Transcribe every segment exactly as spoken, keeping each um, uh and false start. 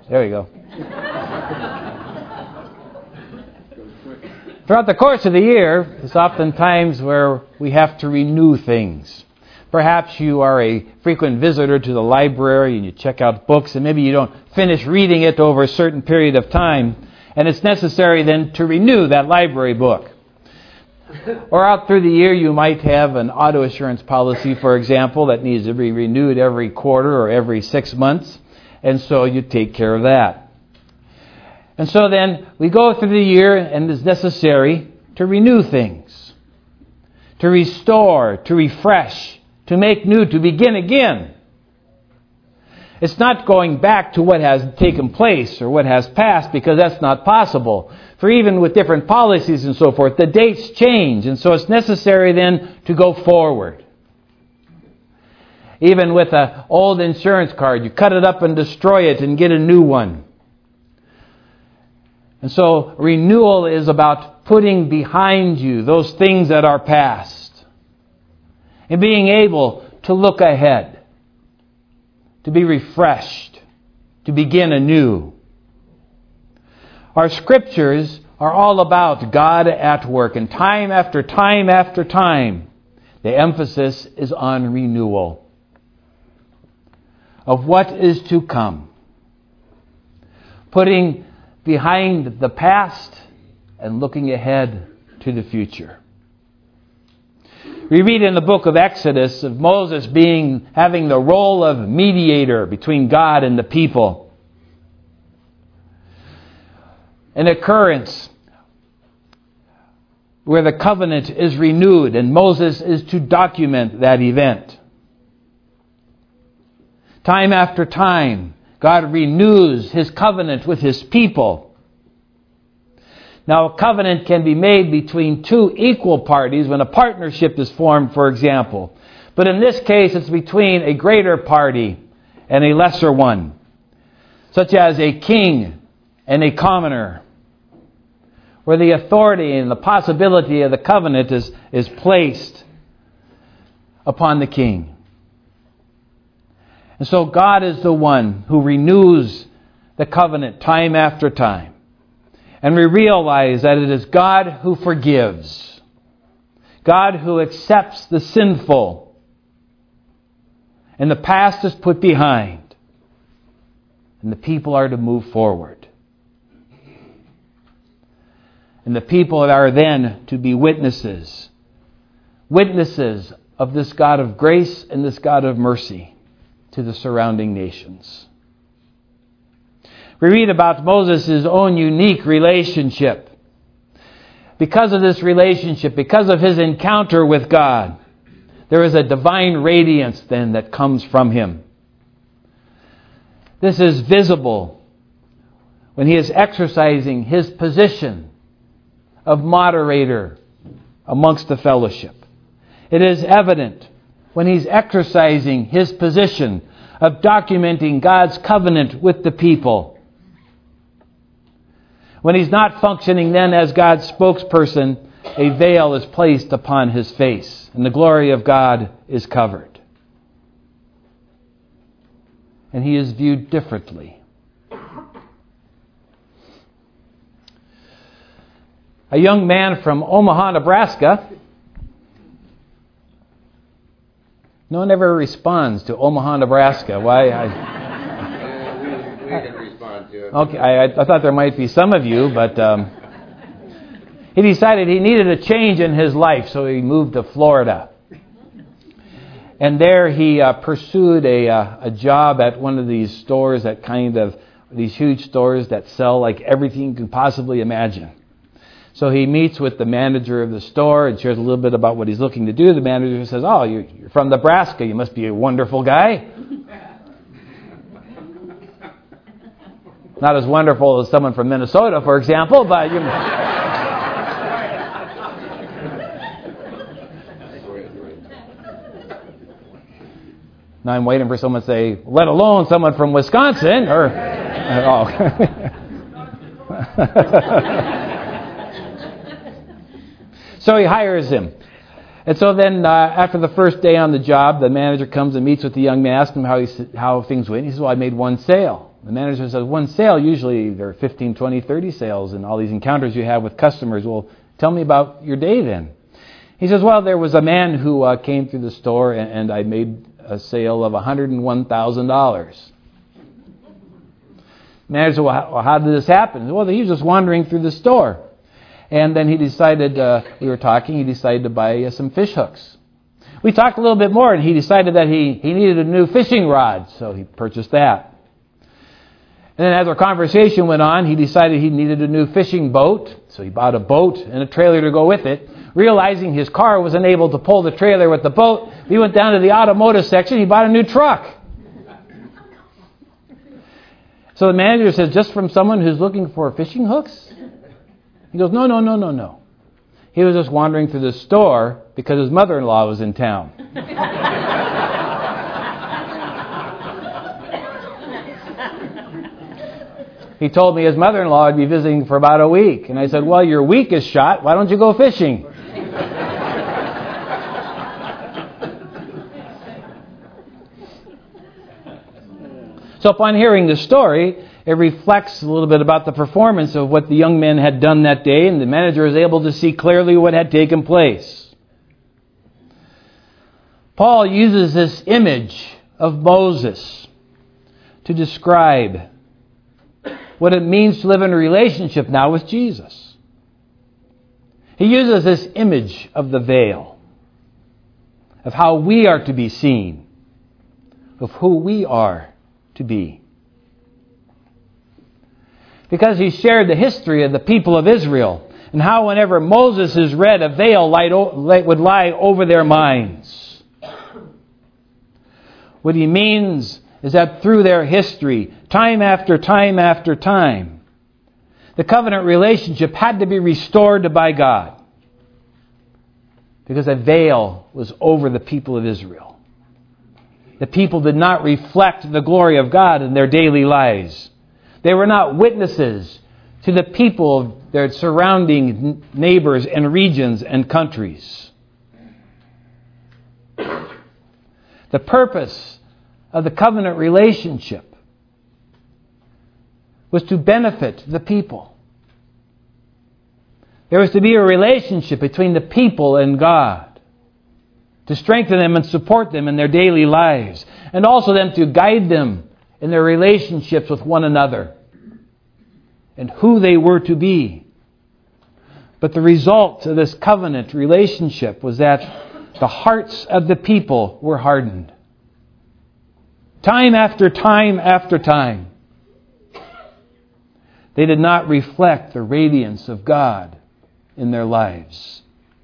There we go. Throughout the course of the year, there's often times where we have to renew things. Perhaps you are a frequent visitor to the library and you check out books and maybe you don't finish reading it over a certain period of time, and it's necessary then to renew that library book. Or out through the year you might have an auto insurance policy, for example, that needs to be renewed every quarter or every six months, and so you take care of that. And so then we go through the year and it's necessary to renew things, to restore, to refresh, to make new, to begin again. It's not going back to what has taken place or what has passed, because that's not possible. For even with different policies and so forth, the dates change, and so it's necessary then to go forward. Even with an old insurance card, you cut it up and destroy it and get a new one. And so renewal is about putting behind you those things that are past and being able to look ahead, to be refreshed, to begin anew. Our scriptures are all about God at work, and time after time after time, the emphasis is on renewal of what is to come. Putting behind the past and looking ahead to the future. We read in the book of Exodus of Moses being having the role of mediator between God and the people. An occurrence where the covenant is renewed and Moses is to document that event. Time after time, God renews His covenant with His people. Now, a covenant can be made between two equal parties when a partnership is formed, for example. But in this case, it's between a greater party and a lesser one, such as a king and a commoner, where the authority and the possibility of the covenant is, is placed upon the king. And so God is the one who renews the covenant time after time. And we realize that it is God who forgives. God who accepts the sinful. And the past is put behind. And the people are to move forward. And the people are then to be witnesses. Witnesses of this God of grace and this God of mercy to the surrounding nations. We read about Moses' own unique relationship. Because of this relationship, because of his encounter with God, there is a divine radiance then that comes from him. This is visible when he is exercising his position of moderator amongst the fellowship. It is evident when he's exercising his position of documenting God's covenant with the people. When he's not functioning then as God's spokesperson, a veil is placed upon his face, and the glory of God is covered. And he is viewed differently. A young man from Omaha, Nebraska. No one ever responds to Omaha, Nebraska. Why? I, yeah, we, we can respond to it. Okay, I, I thought there might be some of you, but um, he decided he needed a change in his life, so he moved to Florida. And there he uh, pursued a uh, a job at one of these stores that kind of, these huge stores that sell like everything you can possibly imagine. So he meets with the manager of the store and shares a little bit about what he's looking to do. The manager says, "Oh, you're from Nebraska. You must be a wonderful guy." Not as wonderful as someone from Minnesota, for example, but you know. Now I'm waiting for someone to say, let alone someone from Wisconsin, or oh. So he hires him. And so then uh, after the first day on the job, the manager comes and meets with the young man, asks him how he, how things went. He says, "Well, I made one sale." The manager says, one sale, usually there are fifteen, twenty, thirty sales and all these encounters you have with customers. Well, tell me about your day then. He says, well, there was a man who uh, came through the store and, and I made a sale of one hundred one thousand dollars. Manager said, well, how, well, how did this happen? Well, he was just wandering through the store. And then he decided, uh, we were talking, he decided to buy uh, some fish hooks. We talked a little bit more and he decided that he, he needed a new fishing rod, so he purchased that. And then as our conversation went on, he decided he needed a new fishing boat, so he bought a boat and a trailer to go with it. Realizing his car was unable to pull the trailer with the boat, he went down to the automotive section, he bought a new truck. So the manager says, just from someone who's looking for fishing hooks? He goes, no, no, no, no, no. He was just wandering through the store because his mother-in-law was in town. He told me his mother-in-law would be visiting for about a week. And I said, well, your week is shot. Why don't you go fishing? So upon hearing the story, it reflects a little bit about the performance of what the young men had done that day, and the manager was able to see clearly what had taken place. Paul uses this image of Moses to describe what it means to live in a relationship now with Jesus. He uses this image of the veil, of how we are to be seen, of who we are to be. Because he shared the history of the people of Israel and how whenever Moses is read, a veil would lie over their minds. What he means is that through their history, time after time after time, the covenant relationship had to be restored by God. Because a veil was over the people of Israel. The people did not reflect the glory of God in their daily lives. They were not witnesses to the people of their surrounding neighbors and regions and countries. The purpose of the covenant relationship was to benefit the people. There was to be a relationship between the people and God, to strengthen them and support them in their daily lives, and also them to guide them in their relationships with one another and who they were to be. But the result of this covenant relationship was that the hearts of the people were hardened. Time after time after time, they did not reflect the radiance of God in their lives.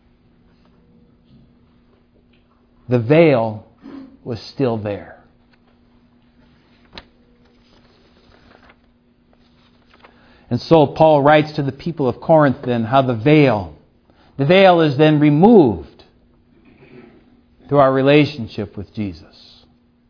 The veil was still there. And so Paul writes to the people of Corinth then how the veil, the veil is then removed through our relationship with Jesus.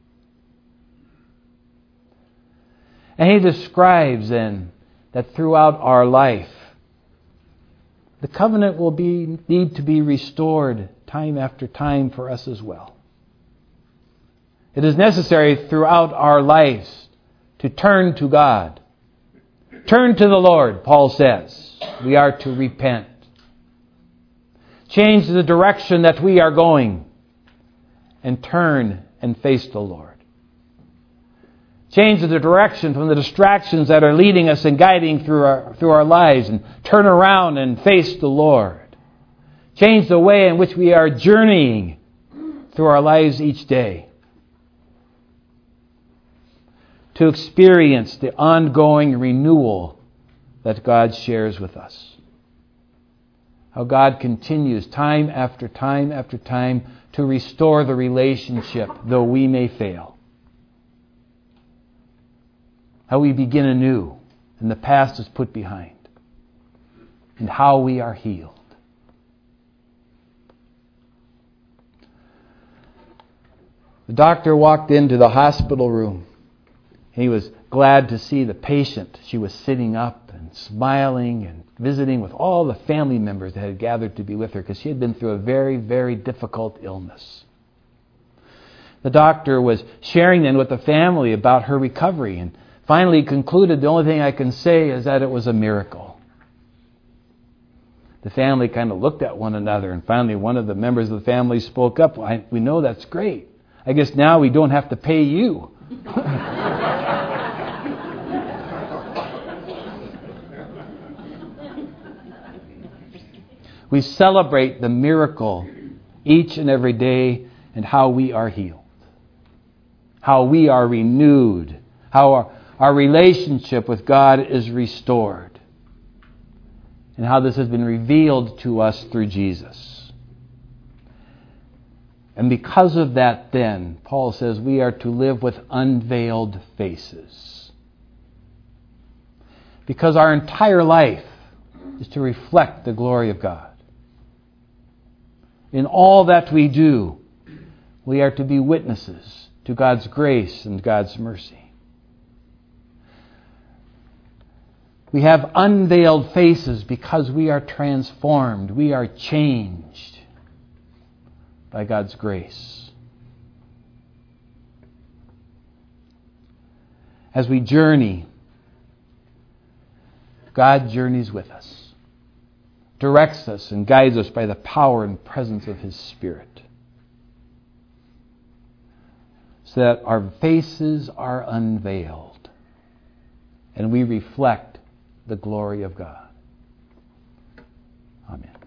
And he describes then that throughout our life, the covenant will be need to be restored time after time for us as well. It is necessary throughout our lives to turn to God. Turn to the Lord, Paul says. We are to repent. Change the direction that we are going and turn and face the Lord. Change the direction from the distractions that are leading us and guiding through our, through our lives and turn around and face the Lord. Change the way in which we are journeying through our lives each day. To experience the ongoing renewal that God shares with us. How God continues time after time after time to restore the relationship, though we may fail. How we begin anew and the past is put behind. And how we are healed. The doctor walked into the hospital room. He was glad to see the patient. She was sitting up and smiling and visiting with all the family members that had gathered to be with her because she had been through a very, very difficult illness. The doctor was sharing then with the family about her recovery and finally concluded the only thing I can say is that it was a miracle. The family kind of looked at one another, and finally one of the members of the family spoke up. Well, I, we know that's great. I guess now we don't have to pay you. We celebrate the miracle each and every day and how we are healed, how we are renewed, how our, our relationship with God is restored, and how this has been revealed to us through Jesus. And because of that, then, Paul says we are to live with unveiled faces. Because our entire life is to reflect the glory of God. In all that we do, we are to be witnesses to God's grace and God's mercy. We have unveiled faces because we are transformed. We are changed by God's grace. As we journey, God journeys with us, directs us and guides us by the power and presence of His Spirit, so that our faces are unveiled and we reflect the glory of God. Amen.